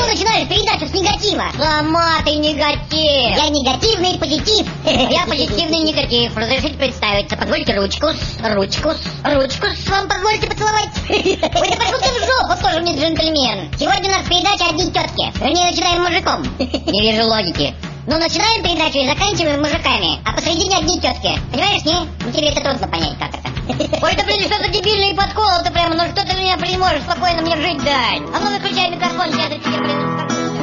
начинаешь передачу с негатива? Сама ты негатив. Я негативный позитив. Я позитивный негатив. Разрешите представиться. Позвольте ручку. Ручку вам позвольте поцеловать. Ой, да пошел ты в жопу, тоже мне джентльмен. Сегодня у нас передача «Одни тетки». Вернее, начинаем мужиком. Не вижу логики. Ну, начинаем передачу и заканчиваем мужиками. А посредине одни тетки. Понимаешь, не? Ну, тебе это трудно понять, как это. Ой, да блин, что за дебильные подколы-то прямо. Ну, что ты меня не можешь спокойно мне жить дать? А ну, выключай микрофон, сейчас я тебе, блин,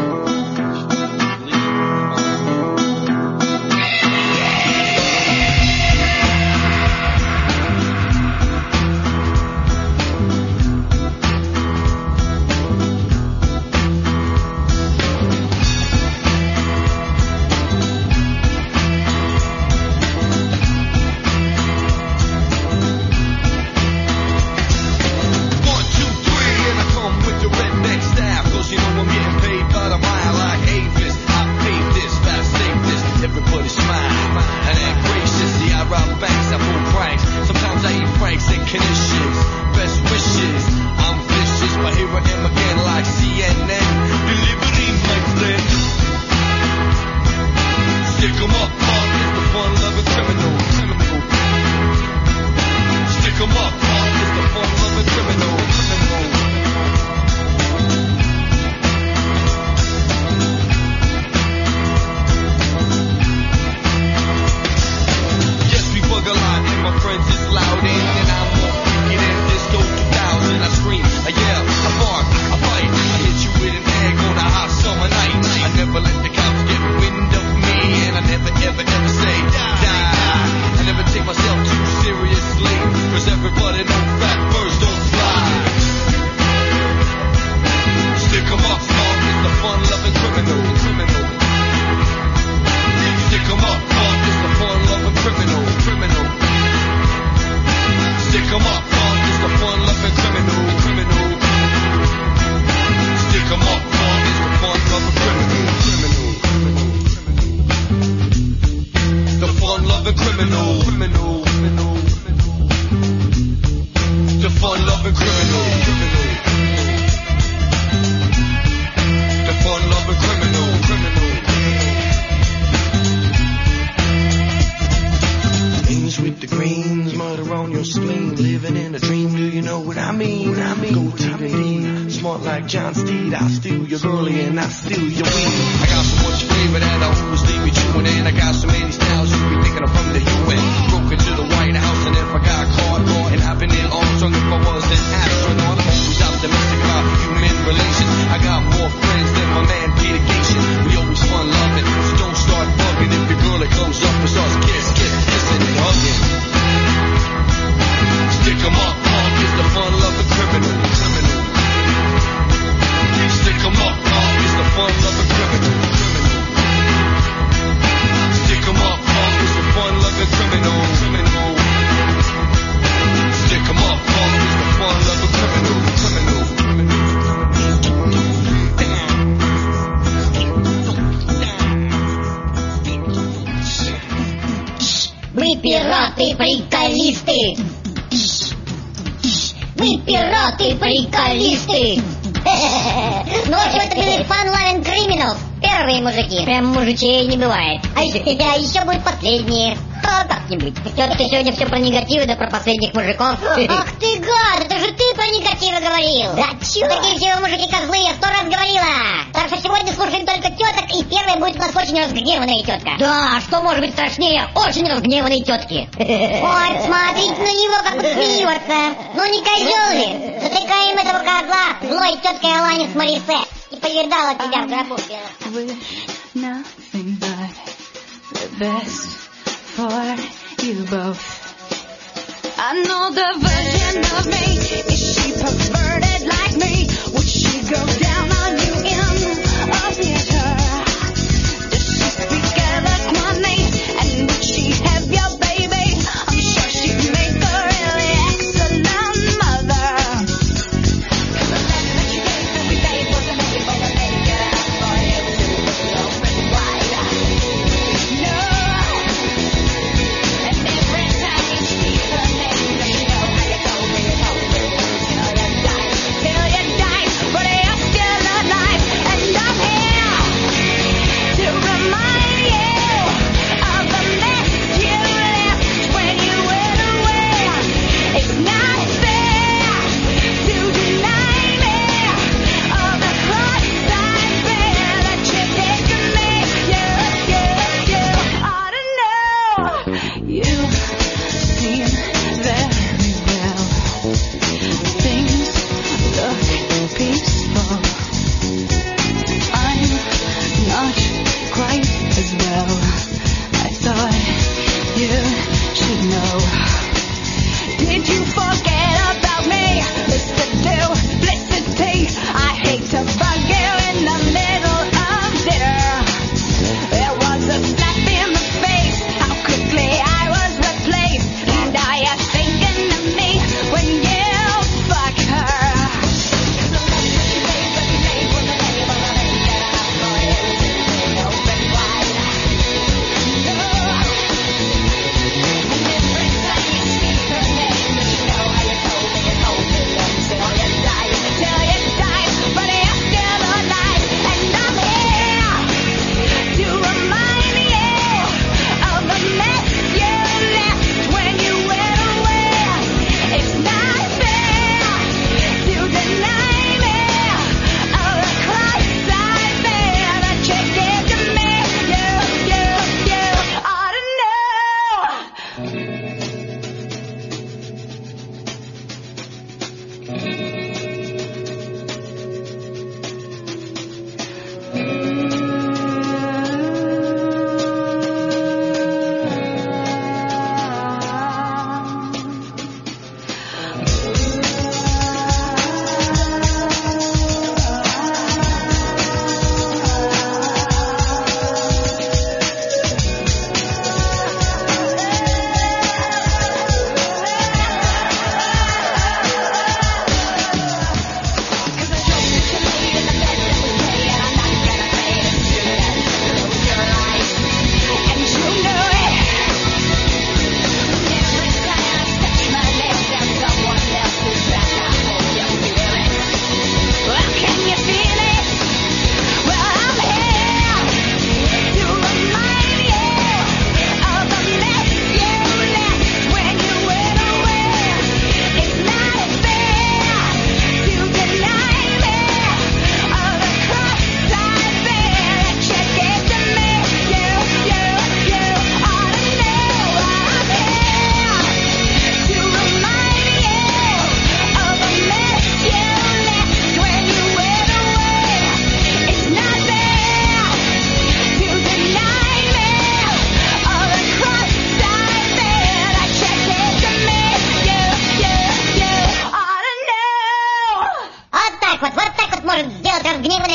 John Steed, I'll steal your girlie and I'll steal your weed. I got so much flavor that I always leave me chewing, and I got so many styles you be thinking I'm from the UN. Broke into the White House, and if I got caught, and I've been in Armstrong if I was an astronaut. I'm always optimistic about human relations. I got more friends than my man Peter Gatien. We always fun loving, so don't start bugging if your girlie comes up and starts kissing and hugging. Stick 'em up, punk is the fun loving criminal. Stick 'em up, punk is the fun loving criminal. Stick 'em up, punk is the fun loving criminal. Stick 'em up, punk is the fun loving criminal. Мы пираты-приколисты. Мы пираты-приколисты. Ну, в общем, это были Fun Loving Criminals. Первые мужики. Прям мужичей не бывает. А еще будут последние. Как-нибудь. Тетка сегодня все про негативы, да про последних мужиков. Ах ты гад, это же ты про негативы говорил. Да чё? Такие все мужики козлы, я 100 раз говорила. Так что сегодня слушаем только теток, и первая будет у нас очень разгневанная тетка. Да, что может быть страшнее очень разгневанной тетки. Ой, смотрите на него, как он смеется. Ну не козел ли? Затыкаем этого козла злой теткой Аланис Морисе. И повидала тебя в гробу. Nothing but the best for you both. I know the version of me. Is she perverted like me? Would she go down on you in a theater? Does she speak eloquently? And would she have your baby? I'm sure she'd make a really excellent mother. 'Cause the love that you gave to me, babe, wasn't only for the naked and for you too, but you open wide eyed. No. And every time you speak her name, you know how you go, you know that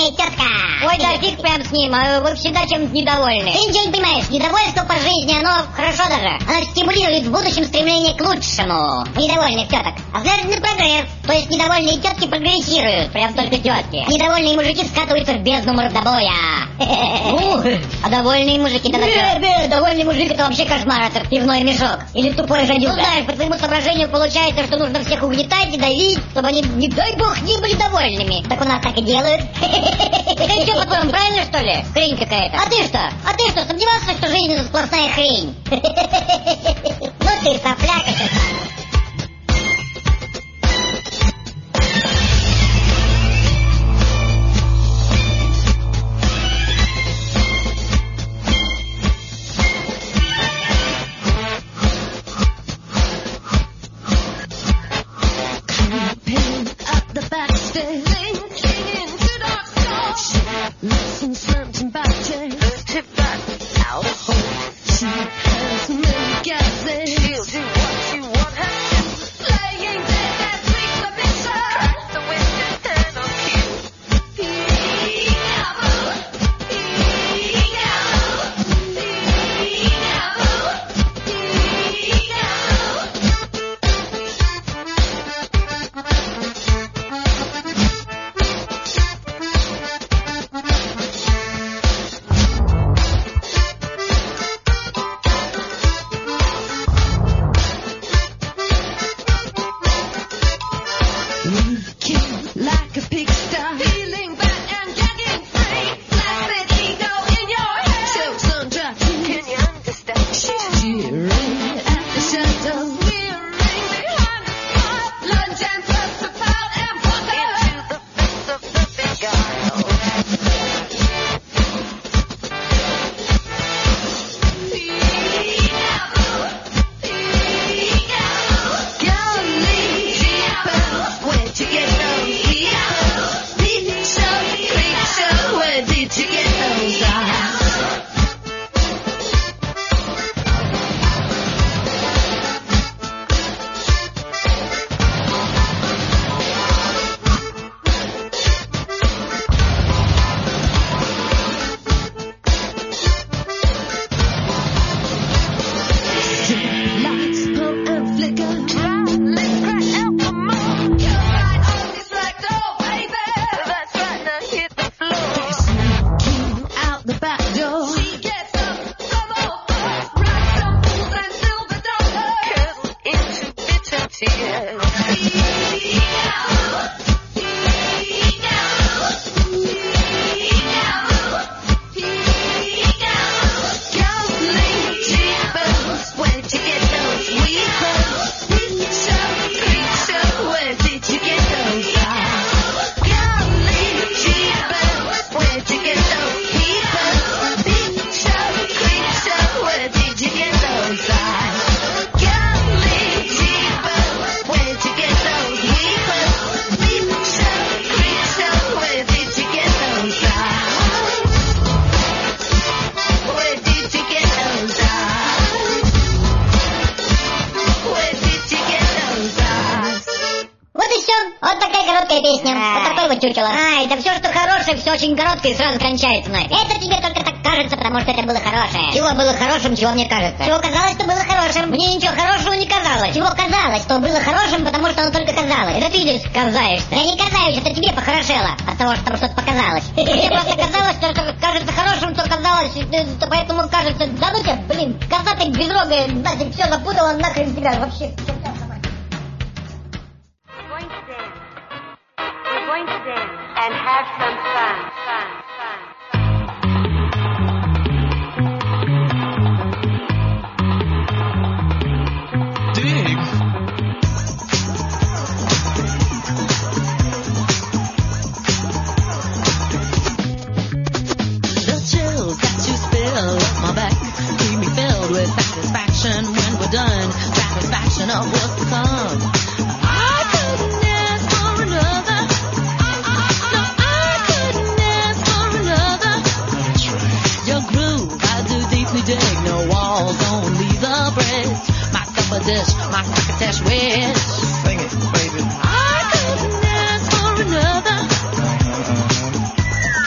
недовольная тетка. Ой, да фиг прям с ним, вы всегда чем-то недовольны. Ты ничего не понимаешь, недовольство по жизни, оно хорошо даже. Оно стимулирует в будущем стремление к лучшему. Недовольных теток. А взгляд на прогресс. То есть недовольные тетки прогрессируют. Прям только тетки. Недовольные мужики скатываются в бездну мордобоя. А довольные мужики, да довольный мужик это вообще кошмар, это пивной мешок. Или тупой жадюга. Ну знаешь, по твоему соображению получается, что нужно всех угнетать и давить, чтобы они, не дай бог, не были довольными. Так у нас так и делают. Ты что, по-твоему, правильно, что ли? Хрень какая-то. А ты что, сомневался, что жизнь это сплошная хрень? Ну ты сопляк это. Песня. Вот такой вот чучело. Ай, да все, что хорошее, все очень короткое и сразу кончается нафиг. Это тебе только так кажется, потому что это было хорошее. Чего было хорошим, чего мне кажется? Чего казалось, что было хорошим? Мне ничего хорошего не казалось. Чего казалось, что было хорошим, потому что оно только казалось. Это ты здесь казаешься. Я не казаюсь, это тебе похорошело от того, что там что-то показалось. Мне просто казалось, что кажется хорошим, то казалось, поэтому кажется, да ну тебя, блин, коза ты безрогая, нафиг все запутала, нахрен тебя вообще. Going to dance and have some fun. Dig. The chills that you spill up my back keep me filled with satisfaction when we're done. Satisfaction of what's to come. I couldn't ask for another. Dig no walls, only the bridge. My cup of dish, my crocketesh wish. Sing it, baby. I couldn't ask for another.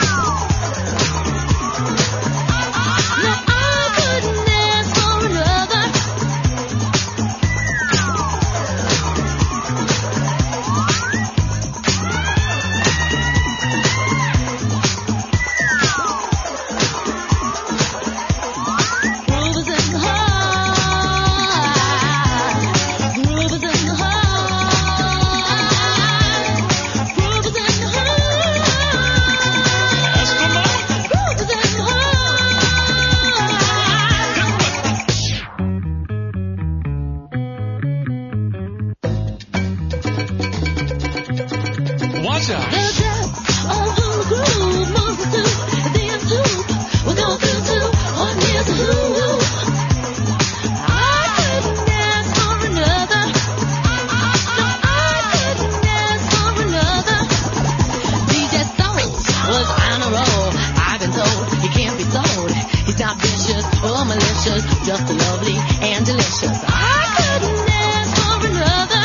sweet and delicious. I couldn't ask for another.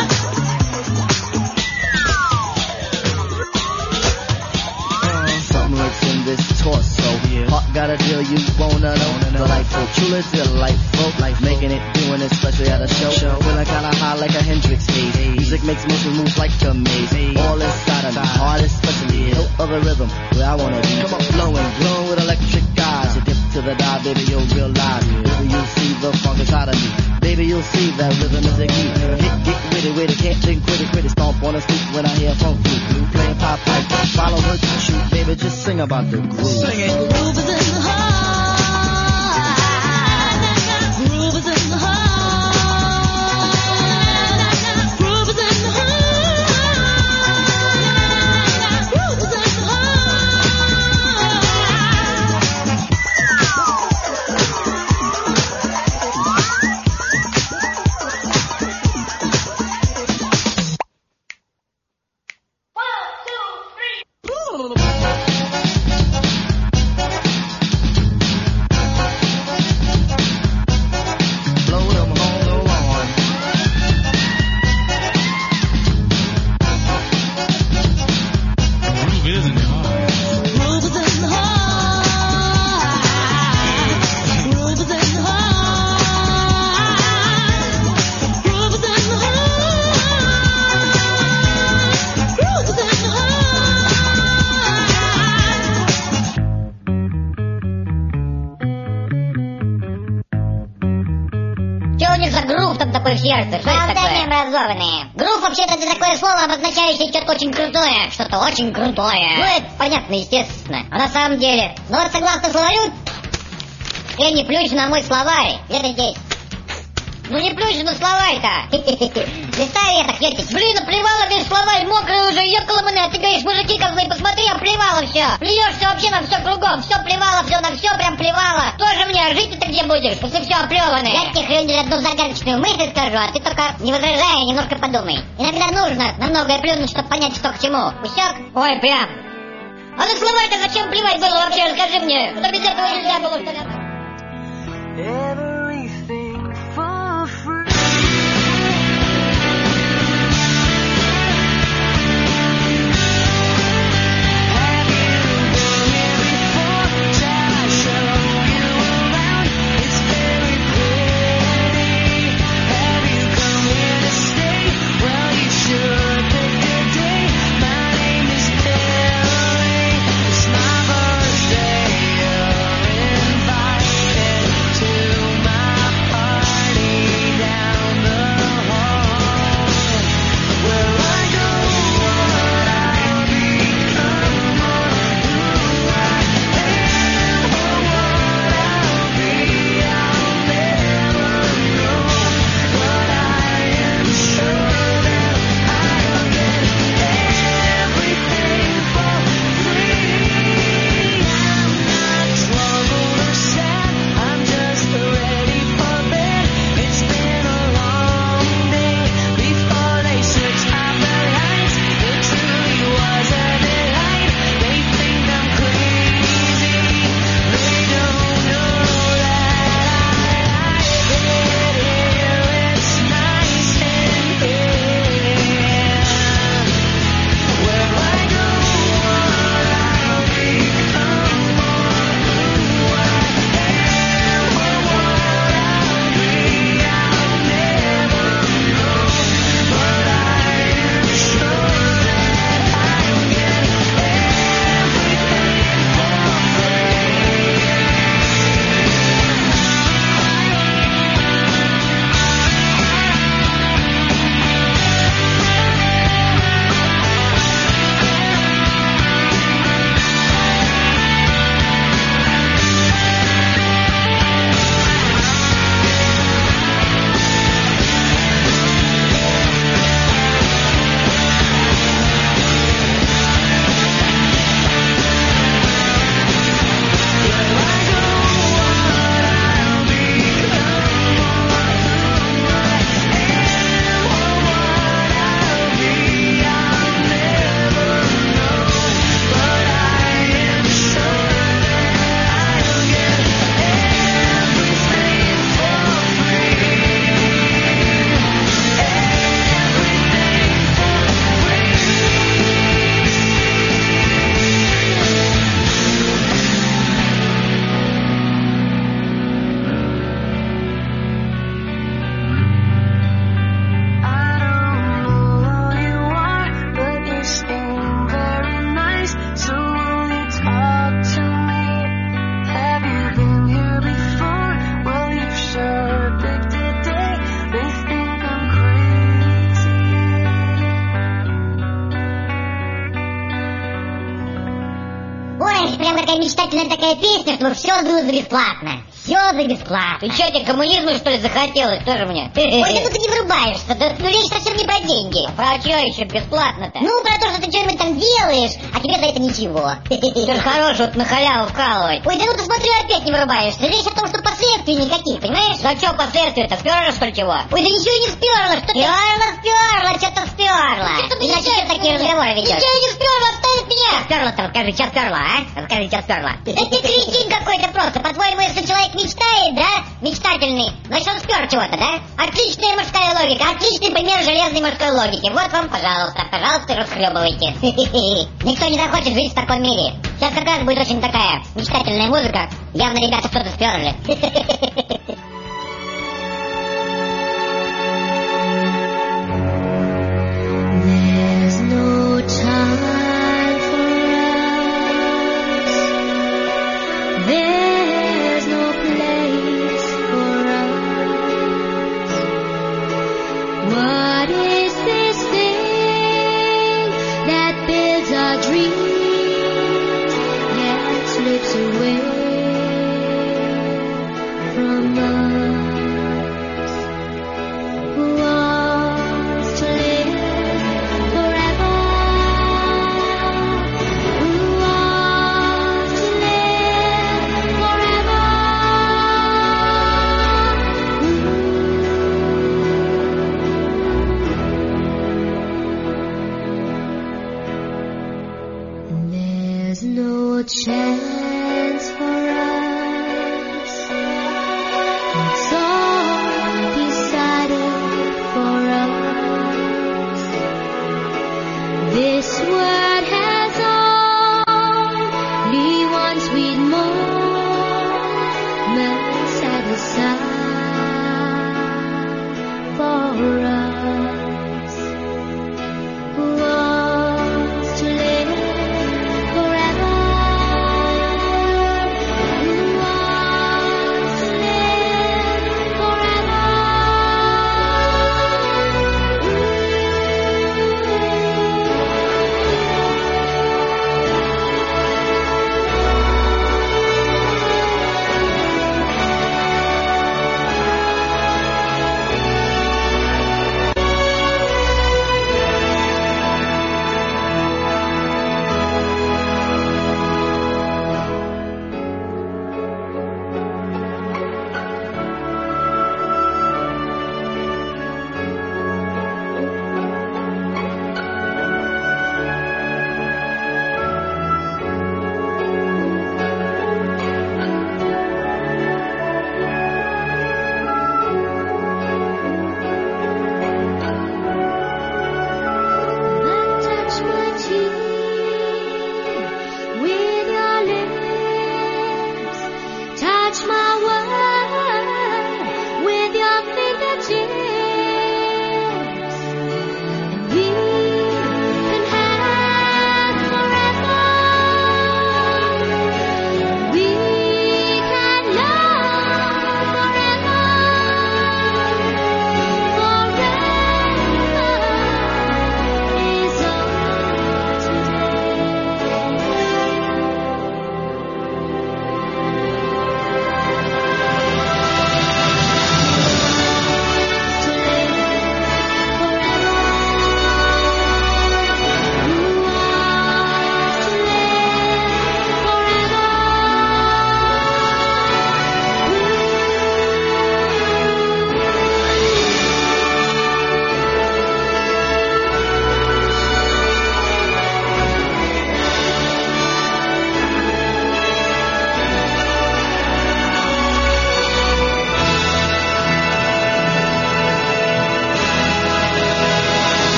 Something lurks in this torso. Heart got a deal you wanna know. Delightful, truly delightful. Making it, doing it, especially at a show. Feeling kinda high like a Hendrix haze. Music makes motion moves like a maze. All inside of me, heart especially. No other rhythm where I wanna be. Come on, glowing with electric eyes. You dip to the dive, baby, you'll realize. Baby, you'll see the funk inside of me. Baby, you'll see that rhythm is a key. Get with it, can't think, quit it. Stomp on the street when I hear funk blue. Playing pop pipe, follow her to shoot. Baby, just sing about the groove. Sing it. The groove is in the heart. Groove is in the heart. Groove is in the heart. Groove is in the heart. Такой в сердце. Что это такое? Образованные. Грув вообще-то это такое слово, обозначающее что-то очень крутое. Что-то очень крутое. Ну, это понятно, естественно. А на самом деле, ну вот согласно словарю, я не плюсь на мой словарь. Это здесь. Ну не плюсь на словарь-то. Листай я так, ехать. Блин, наплевала весь словарь, мокрый уже, ехала мне. А ты говоришь, мужики, как вы, посмотри, оплевала все. Плюешься вообще на все кругом. Все плевала, все на все прям плевала. Тоже мне, а жить ты где будешь, если все оплеванное? Я тебе хрень одну загадочную мысль скажу, а ты только не возражай, немножко подумай. Иногда нужно на многое плюнуть, чтобы понять, что к чему. Усек? Ой, прям. А на словарь-то зачем плевать было вообще, расскажи мне. Что без этого нельзя было, что ли? Everything for free. Have you been here before? Shall I show you around? It's very pretty. Have you come here to stay? Well, you should pick a day. My name is Billy. It's my birthday. You're invited. такая мечтательная такая песня, чтобы все было за бесплатно. Все за бесплатно. Ты что, тебе коммунизма, что ли, захотелось? Тоже мне? Ой, да ну ты не врубаешься, да, ну речь совсем не про деньги. Про что еще бесплатно-то? Ну, про то, что ты что-нибудь там делаешь, а тебе за это ничего. Ты же хороший вот на халяву вкалывать. Ой, да ну ты смотри, опять не врубаешься. Речь о том, что последствий никаких, понимаешь? Да что последствия-то, спёрла, что ли, чего? Ой, да ничего не вперла, что ты? Вперла, что-то вперла. Иначе что такие разговоры ведешь? Ничего не вперла, оставит меня! Вперла-то, расскажи, что вперла, а? Расскажи, что вперла. Да ты кретин какой-то просто. По-твоему, если человек мечтает, да? Мечтательный, значит он спер чего-то, да? Отличная мужская логика, отличный пример железной мужской логики. Вот вам, пожалуйста, расхлебывайте. Никто не захочет жить в таком мире. Сейчас как раз будет очень такая мечтательная музыка. Явно ребята что-то сперли.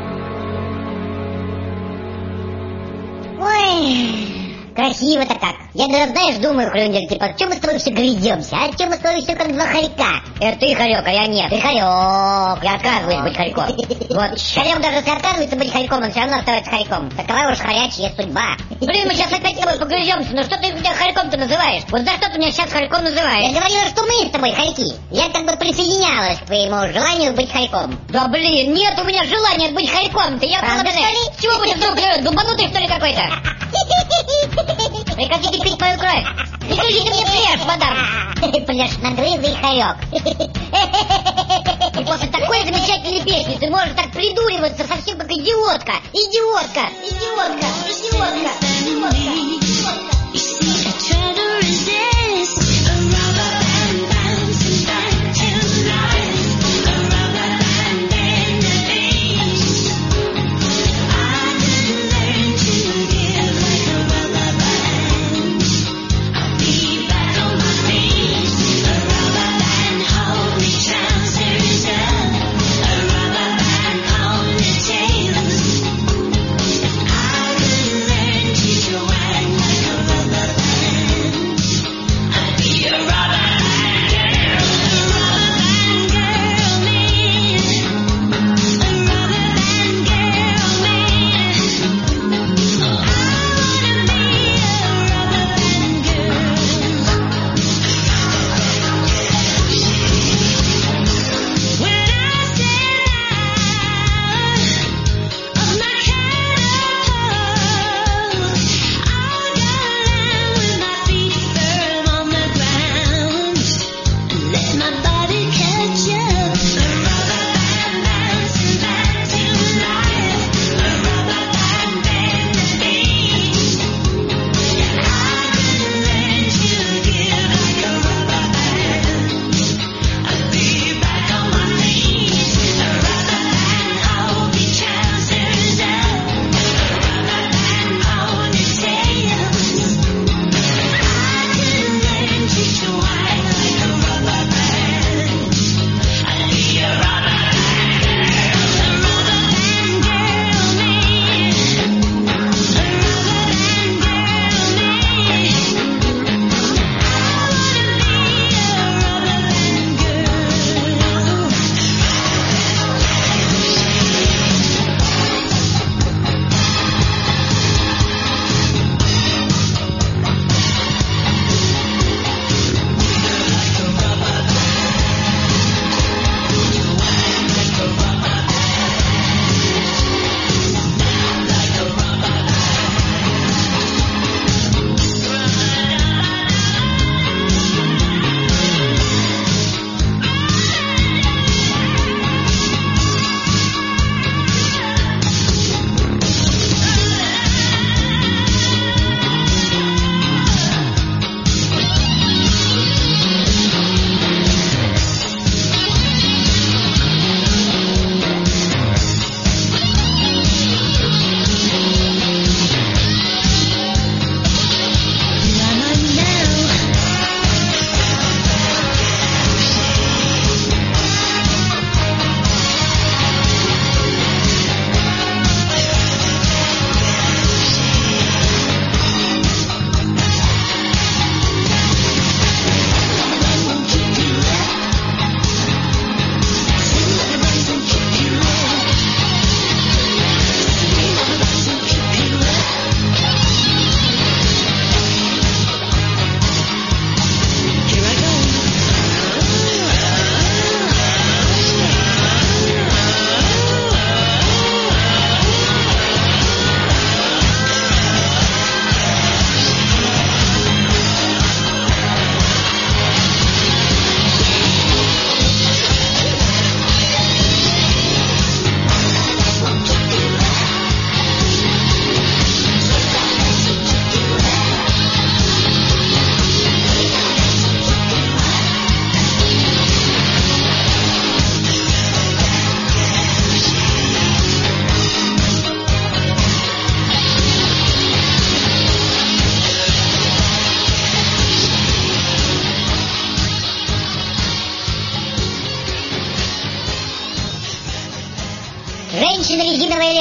Красиво-то как. Я даже, знаешь, думаю, Хрюндель, типа, чем мы с тобой все грыземся, а? Чем мы с тобой все как два хорька? Это ты хорек, а я нет. Ты хорек. Я отказываюсь быть хорьком. Вот. Хорек даже если отказывается быть хорьком, он все равно остается хорьком. Такова уж хорячья судьба. Блин, мы сейчас опять с тобой погрыземся. Ну что ты меня хорьком-то называешь? Вот за что ты меня сейчас хорьком называешь? Я говорила, что мы с тобой хорьки. Я как бы присоединялась к твоему желанию быть хорьком. Да блин, нет у меня желания быть хорьком-то. Я правда, что ли? С чего будешь вдруг дубанутый, что ли, какой-то? Прекратите пить мою кровь. Не кричите мне плешь, мадам. Плешноглазый хорек. И после такой замечательной песни ты можешь так придуриваться совсем как идиотка. Идиотка. Идиотка. Идиотка. Идиотка.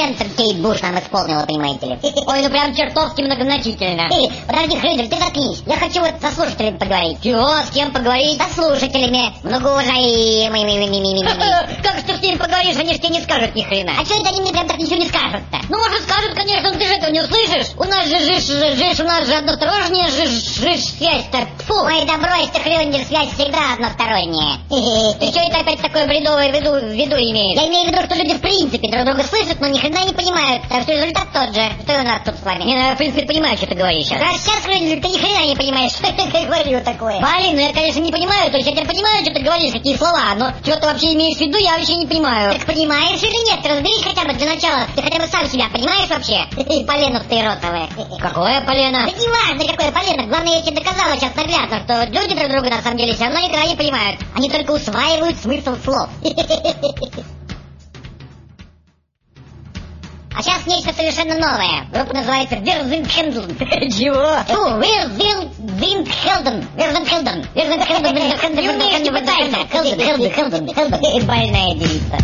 комплимент Кейт Буш нам исполнила, понимаете ли. Ой, ну прям чертовски многозначительно. Подожди, Хрюдель, ты заткнись. Я хочу вот со слушателями поговорить. Чего? С кем поговорить? Со слушателями. Многоуважаемыми. Как что с ними поговоришь, они же тебе не скажут ни хрена. А что это они мне прям так ничего не скажут-то? Ну, может, скажут, конечно, но ты же этого не услышишь. У нас же у нас же односторонняя связь-то. Фу. Ой, да брось ты, Хрюдель, связь всегда односторонняя. Ты что это опять такое бредовое в виду имеешь? Я имею в виду, что люди в принципе друг друга слышат, но ни хрена не понимают. Так что результат тот же. Что у нас тут с вами? Я, в принципе, понимаю, что ты говоришь сейчас. А сейчас, Хрюдель, ты ни хрена не понимаешь, что ты говорил такое. Блин, ну я, конечно, не понимаю. То есть я теперь понимаю, что ты говоришь, какие слова, но что ты вообще имеешь в виду, я вообще не понимаю. Так понимаешь или нет? Ты разберись хотя бы для начала. Ты хотя бы сам себя понимаешь вообще? Полено ты ротовое. Какое полено? Да не важно, какое полено. Главное, я тебе доказала сейчас наглядно, что люди друг друга на самом деле все равно никогда не понимают. Они только усваивают смысл слов. А сейчас нечто совершенно новое. Группа называется Верзинхендлен. Чего? Фу, Верзинхендлен. Не пытайся. Больная девица.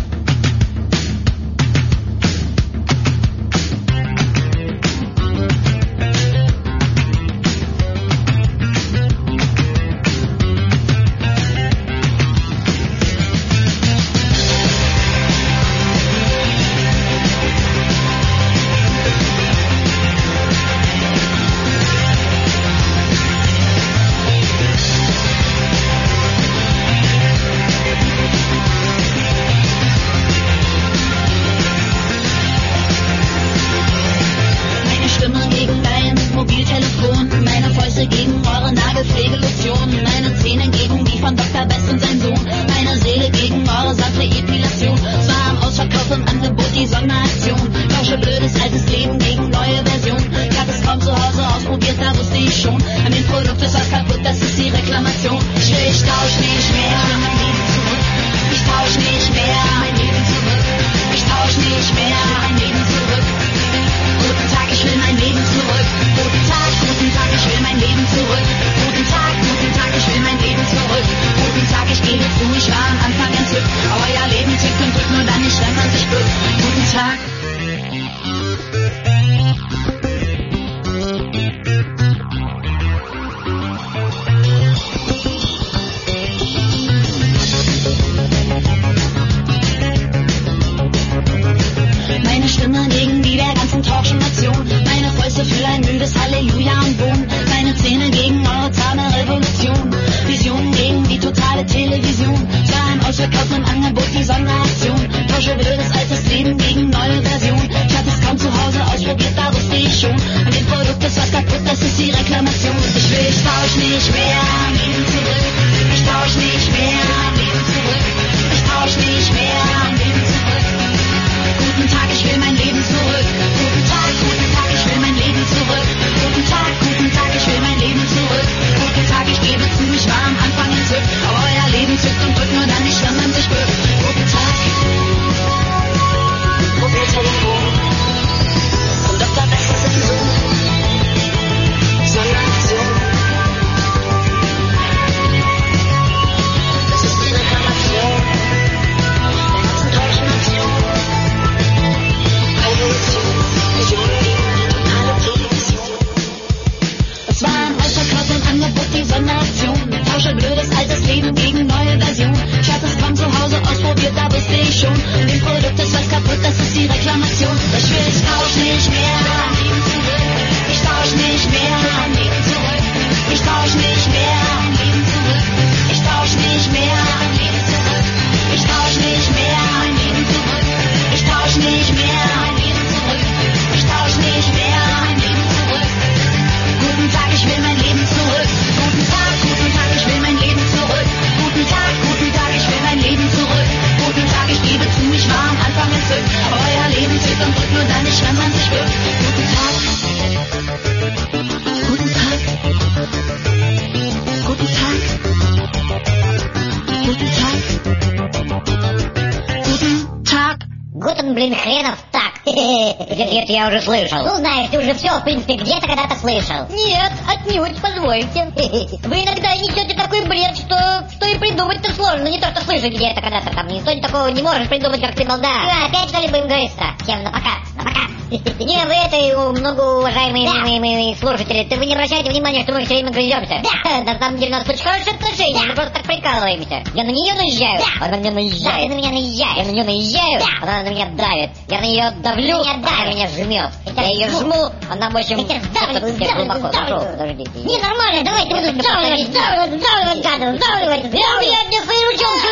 Блин, хренов так. Где-то я уже слышал. Ну, знаешь, ты уже все, в принципе, где-то когда-то слышал. Нет, отнюдь, позвольте. Вы иногда несете такой бред, что и придумать-то сложно. Не то, что слышать где-то когда-то там. Никто такого не может придумать, как ты, балда. Опять что ли будем говорить-то? Всем на пока, на пока. Не, вы это, многоуважаемые мои слушатели, вы не обращайте внимания, что мы все время грыземся. На самом деле у нас очень хорошие отношения, мы просто так прикалываемся. Я на нее наезжаю, она на меня наезжает. Ты на меня наезжаешь. Я на нее наезжаю, она на меня давит. Я на нее давлю, она меня жмет. Я ее жму, она, в общем, глубоко зашел. Подождите. Не, нормально, давайте буду сдавливать, гаду, сдавливать. Я мне свои ручонки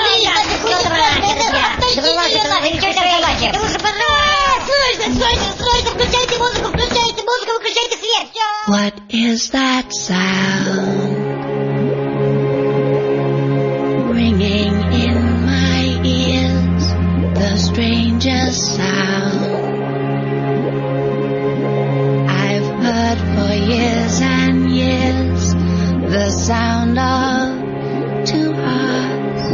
Включайте музыку, выключайте свет. What is that sound ringing in my ears? The strangest sound I've heard for years and years. The sound of two hearts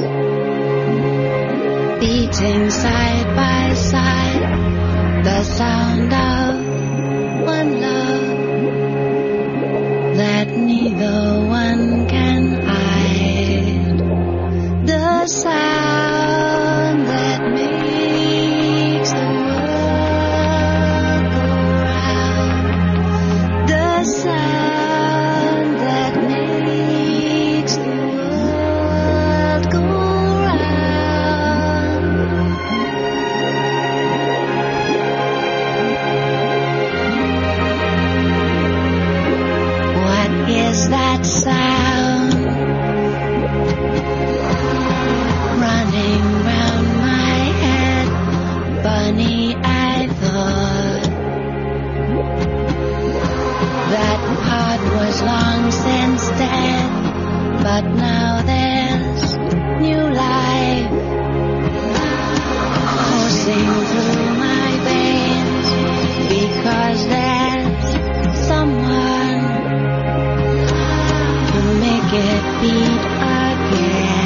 beating side by side. The sound of one love that neither one can hide. The sound that makes the world go round. The sound that makes the world go round. What is that sound running round my head? Bunny, I thought that part was long since dead, but now there's new life coursing through my veins, because there's someone who make it beat again.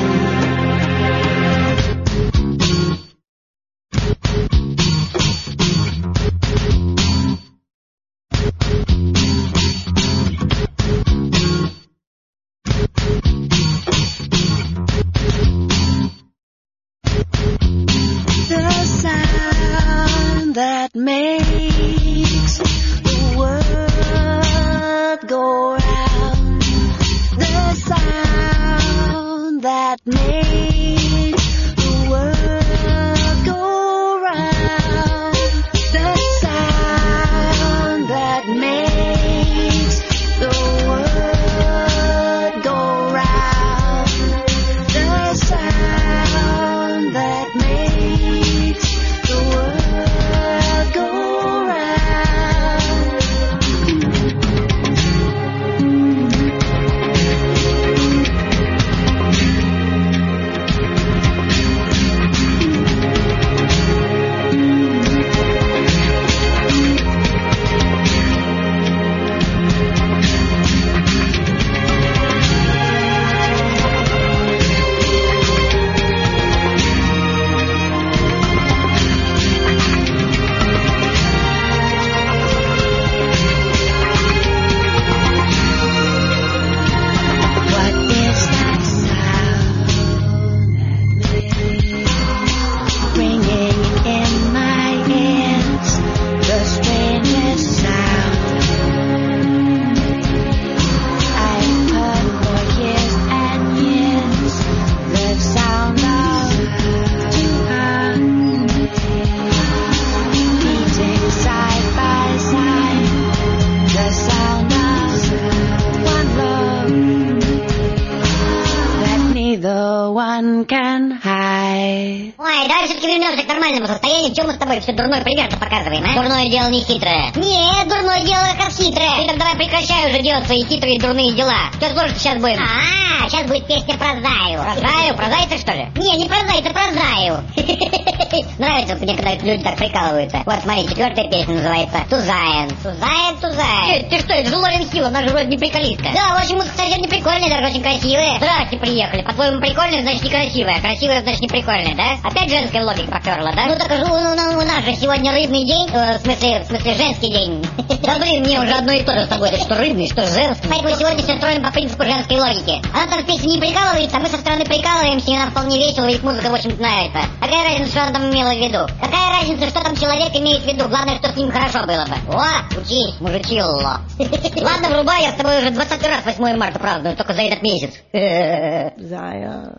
The sound that makes the world go round. The sound that makes the world go round. The sound that makes the world go round. The sound that makes the world go round. What is that sound ringing in my ears? The strangest sound I've heard for years and years. The sound of two hearts beating side by side. The sound of one love that neither one can hide. Ой, давай все-таки вернемся к нормальному состоянию. Чем мы с тобой все дурной пример-то показываем, а? Дурное дело не хитрое. Нет, дурное дело как Ты хитрое. так давай прекращай уже делать свои хитрые дурные дела. Что слушать сейчас будем? Сейчас будет песня про Заю. Про Заю? Про Зайца, что ли? Не, не про Зайца, про Заю. Нравится мне, когда люди так прикалываются. Вот, смотри, 4-я песня называется «Тузаен». Тузаен. Ты что, это же Лорен Хилл, она же вроде не приколистка. Да, в общем, мы, кстати, не прикольные, даже очень красивые. Здрасте, приехали. По-твоему, прикольная, значит, некрасивая. Красивая, значит, не прикольная, да? Опять женская логика поперла, да? Ну так у нас же сегодня рыбный день, в смысле женский день. Да блин, мне уже одно и то же с тобой, это что рыбный, что женский. Поэтому сегодня все строим по принципу женской логики. Она там в песне не прикалывается, а мы со стороны прикалываемся, и нам вполне весело, и музыка, в общем-то, нравится. Какая разница, что она там имела в виду? Какая разница, что там человек имеет в виду? Главное, что с ним хорошо было бы. О, учись, мужичило. Ладно, врубай, я с тобой уже 20 раз 8 марта праздную, только за этот месяц. Zion.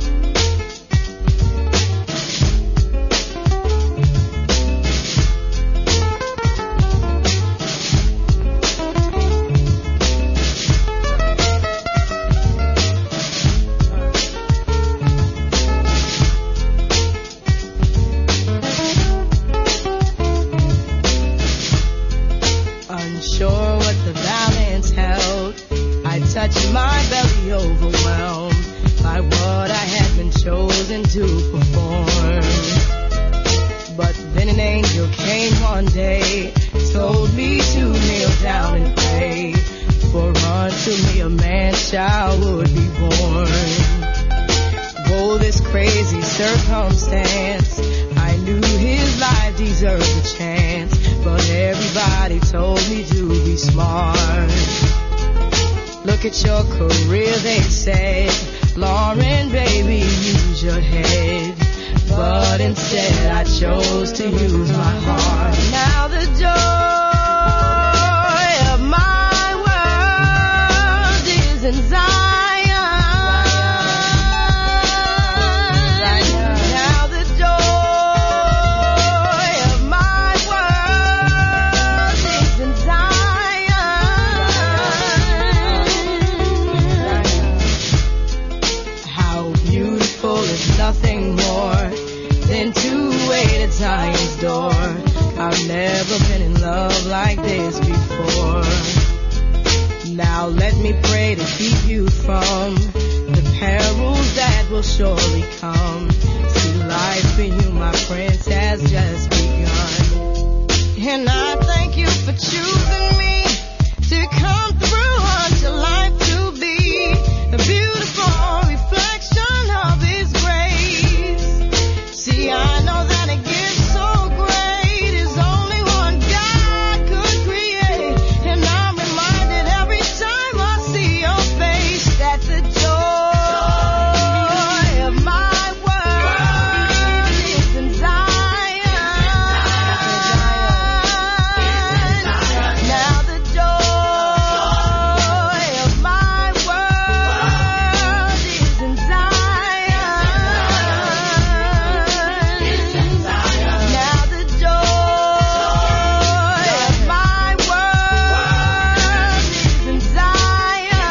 Unsure what the balance held, I touched my belly overwhelmed by what I had been chosen to perform. But then an angel came one day, told me to kneel down and pray, for unto me a man-child would be born. Oh, this crazy circumstance, I knew his life deserved a chance, but everybody told me to be smart. Look at your career, they said, Lauren, baby, use your head. But instead I chose to use my heart. Now the joy of my world is in Zion. Now the joy of my world is in Zion. How beautiful is nothing more than to wait at Zion's door. I've never been in love like this before. Now let me pray to keep you from the perils that will surely come. See, life for you, my prince, has just begun. And I thank you for choosing me to come through unto life to be a beautiful reflection of His grace. See, I know that a gift so great is only one God could create. And I'm reminded every time I see your face that the joy of my world is in Zion. Now the joy of my world is in Zion. Now the joy of my world is in Zion.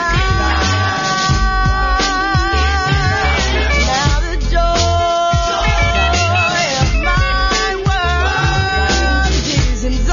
Now the joy of my world is in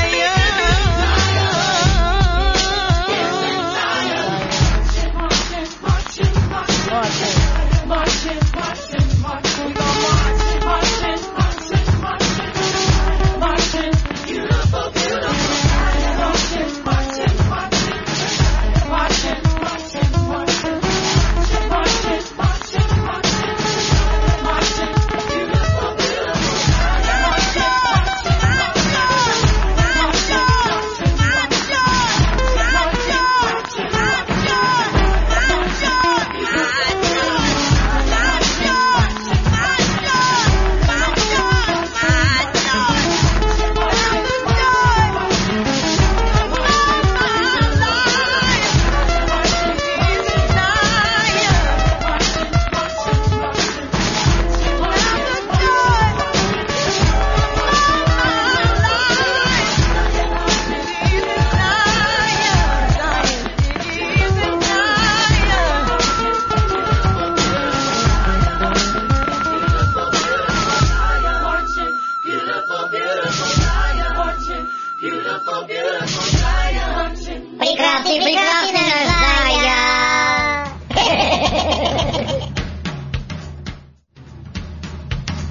Прекрасный, прекрасный наш Зая. Так,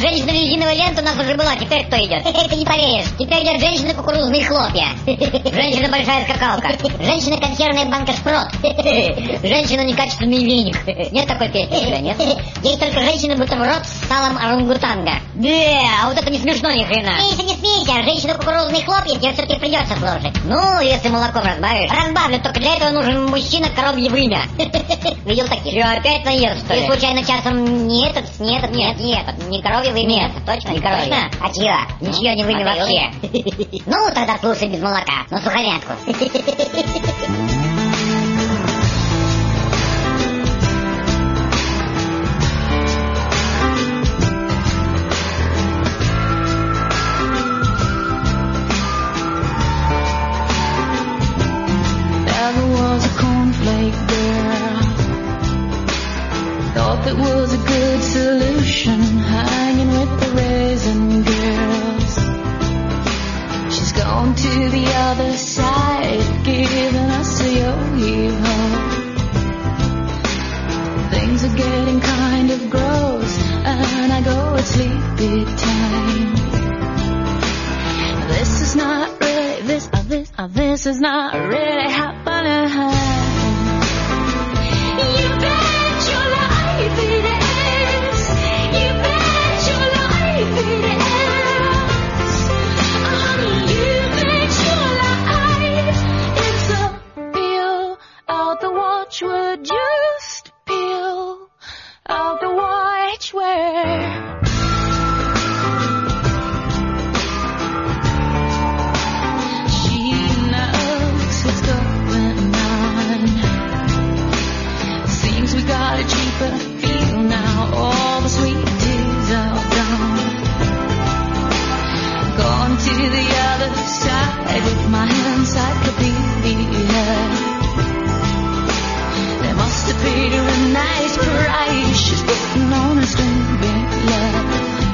женщина резиновая лента у нас уже была, теперь кто идет? Ты не поверишь. Теперь идет женщина кукурузные хлопья. Женщина большая скакалка. Женщина консервная банка шпрот. Женщина некачественный веник. Нет такой песни? Нет? Есть только женщина бутерброд с салом орангутанга. Да, а вот это не смешно ни хрена. Смейся, не смейся, женщина кукурузные хлопья тебе все-таки придется слушать. Ну, если молоком разбавишь. Разбавлю, только для этого нужен мужчина коровье вымя. Видел таких? Что, опять наел, что ли? Ты случайно часом не этот, не коровье вымя? Нет, точно? не коровье. Точно? А чье? Ничье не вымя вообще. Ну, тогда слушай без молока, но сухомятку. Never was a cornflake girl. Thought that was a good solution, hanging with the raisin girls. She's gone to the other side, giving us a yo-yo. Things are getting kind of gross, and I go at sleepy time. This is not really, this is not really happening. You bet your life it is. You bet your life it is. Honey, you bet your life it's a peel out the watchword, just peel out the watchword. We got a cheaper feel now. All the sweet teas are gone. Gone to the other side with my encyclopedia. They must have paid her a nice price. She's putting on a string love.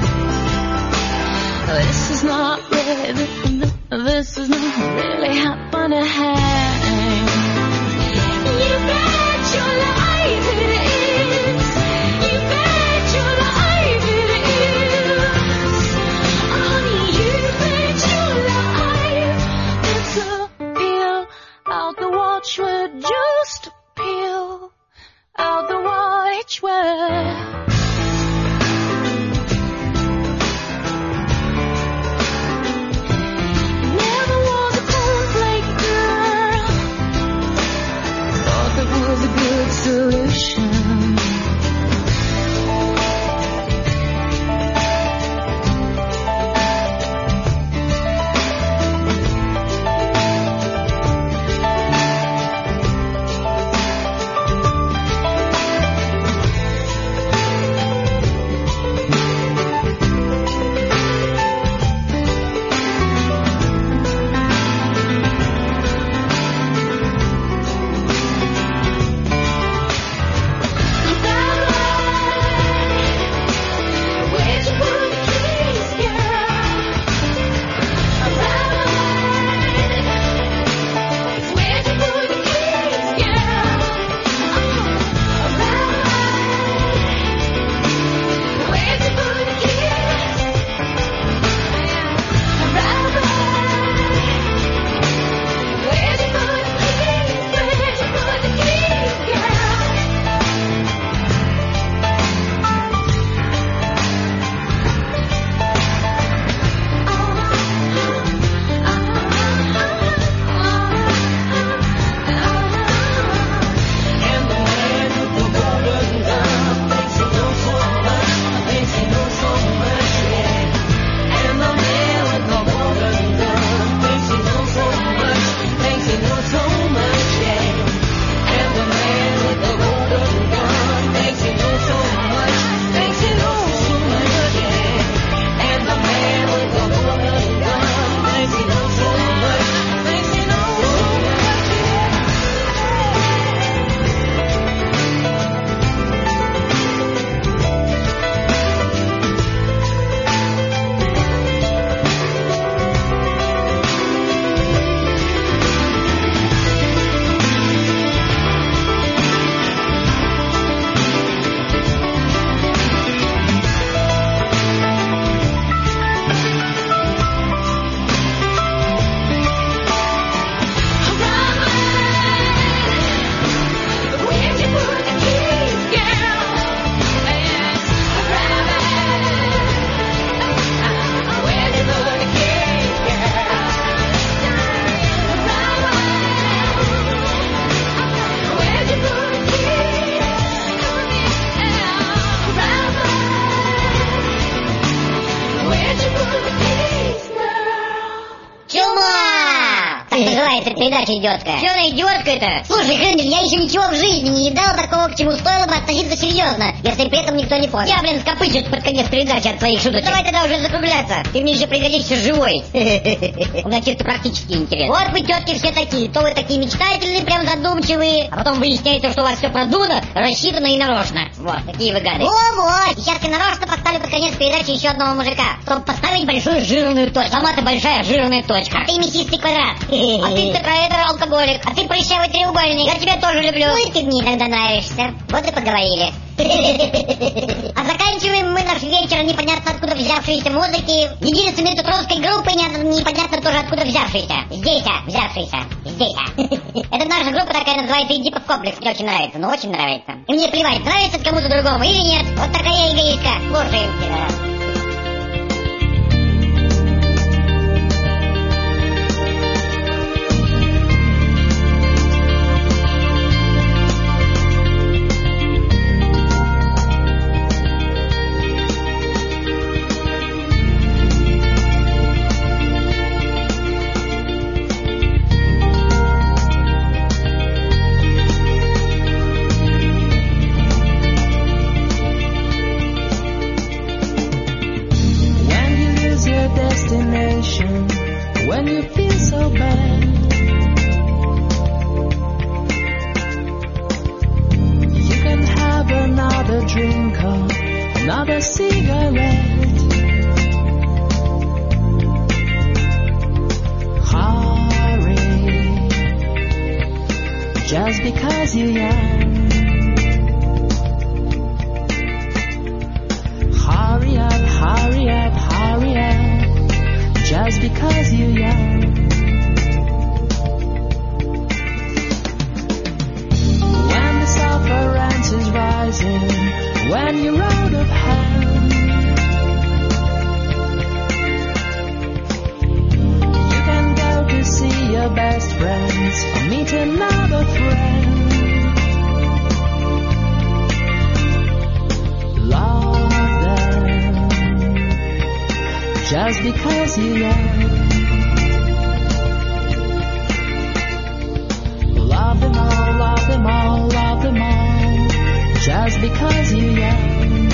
This is not really, this is not really happening. You bet your life it is. You bet your life it is. Honey, you bet your life. It's a peel out the watchword, just peel out the watchword. Never was a cornflake girl. называется передача идиотская? Что она идиотская-то? Слушай, Хрендель, я еще ничего в жизни не едал такого, к чему стоило бы относиться серьезно, если при этом никто не понял. Я, скопычусь под конец передачи от твоих шуточек. Давай тогда уже закругляться. Ты мне еще пригодишься живой. У меня чисто практический интерес. Вот вы, тетки, все такие. То вы такие мечтательные, прям задумчивые, а потом выясняете, что у вас все продумано, рассчитано и нарочно. Вот, такие вы гады. Вот. Сейчас я нарочно поставлю под конец передачи еще одного мужика, чтобы поставить большую жирную точку. Сама-то большая жирная точка. А ты мясистый квадрат. А ты тетраэдр алкоголик. А ты прыщавый треугольник. Я тебя тоже люблю. Ну и ты мне тогда нравишься. Вот и поговорили. А заканчиваем мы наш вечер непонятно откуда взявшейся музыки единицами тутровской группы, непонятно тоже откуда взявшейся. Здесь. Это наша группа такая называется «Эдипов комплекс». Мне очень нравится, очень нравится. И мне плевать, нравится кому-то другому или нет. Вот такая эгоистка. Слушаем. When you feel so bad, you can have another drink or another cigarette. Hurry, just because you're young. Hurry up, hurry up, hurry up. Just because you're young. When the sufferance is rising, when you're out of hand, you can go to see your best friends or meet another friend. Love them just because you're young. Love them all, love them all, love them all, just because you're young.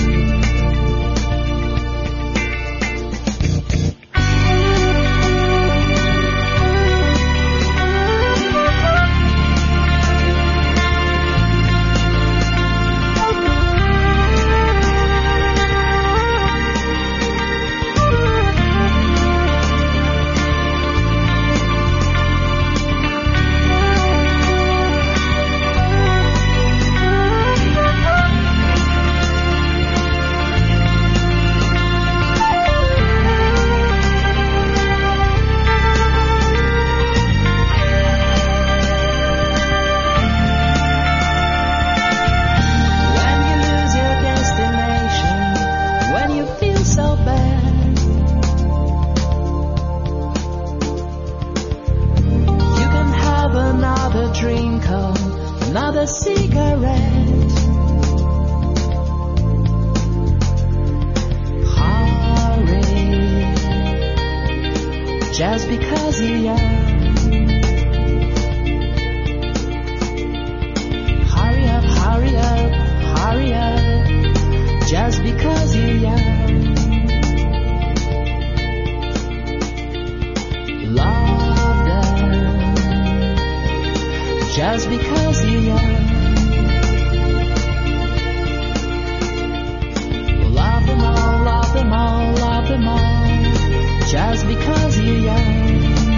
Just because you're young. Hurry up, hurry up, hurry up. Just because you're young. Love them. Just because you're young. Love them all, love them all, love them all. Just because you're young.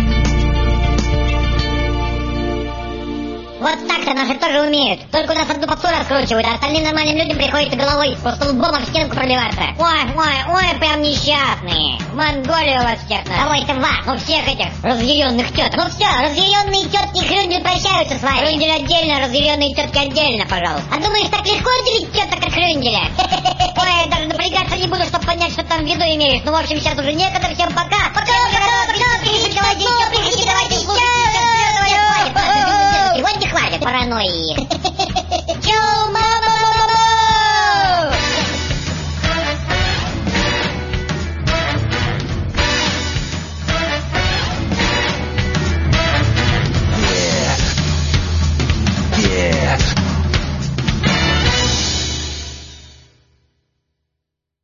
Вот так-то наши тоже умеют. Только у нас одну попсу раскручивают, а остальным нормальным людям приходится головой просто лбом об стенку пробиваться. Ой, прям несчастные. В Монголию вас всех надо. Давай-то вас, всех этих разъяренных теток. Ну все, разъяренные тетки Хрюндель прощаются с вами. Хрюндель отдельно, разъяренные тетки отдельно, пожалуйста. А думаешь, так легко отделить теток от Хрюнделя? Ой, я даже напрягаться не буду, чтобы понять, что там в виду имеешь. Ну, в общем, сейчас уже некогда. Всем пока.